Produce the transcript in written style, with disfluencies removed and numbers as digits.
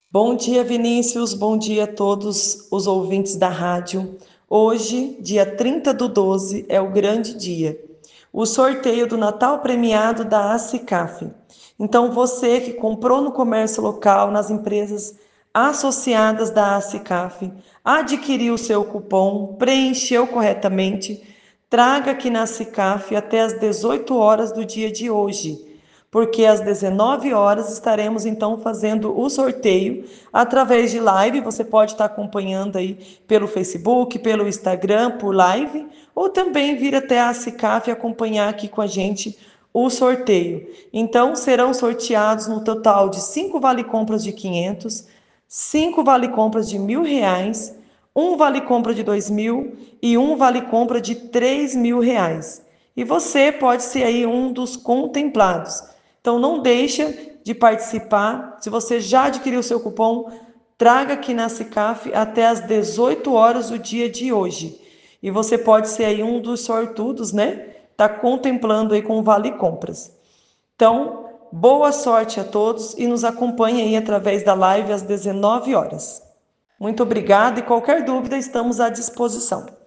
Bom dia, Vinícius. Bom dia a todos os ouvintes da rádio. Hoje, dia 30/12, é o grande dia. O sorteio do Natal premiado da ACICAF. Então, você que comprou no comércio local, nas empresas associadas da ACICAF, adquiriu o seu cupom, preencheu corretamente, traga aqui na ACICAF até às 18 horas do dia de hoje, porque às 19 horas estaremos então fazendo o sorteio através de live. Você pode estar acompanhando aí pelo Facebook, pelo Instagram, por live, ou também vir até a ACICAF e acompanhar aqui com a gente o sorteio. Então, serão sorteados no total de 5 vale-compras de 500, 5 vale-compras de R$ 1.000, um vale-compra de 2.000 e um vale-compra de R$ 3.000. E você pode ser aí um dos contemplados. Então não deixa de participar. Se você já adquiriu o seu cupom, traga aqui na ACICAF até às 18 horas do dia de hoje. E você pode ser aí um dos sortudos, né? Tá contemplando aí com o Vale Compras. Então, boa sorte a todos e nos acompanhe aí através da live às 19 horas. Muito obrigada e qualquer dúvida estamos à disposição.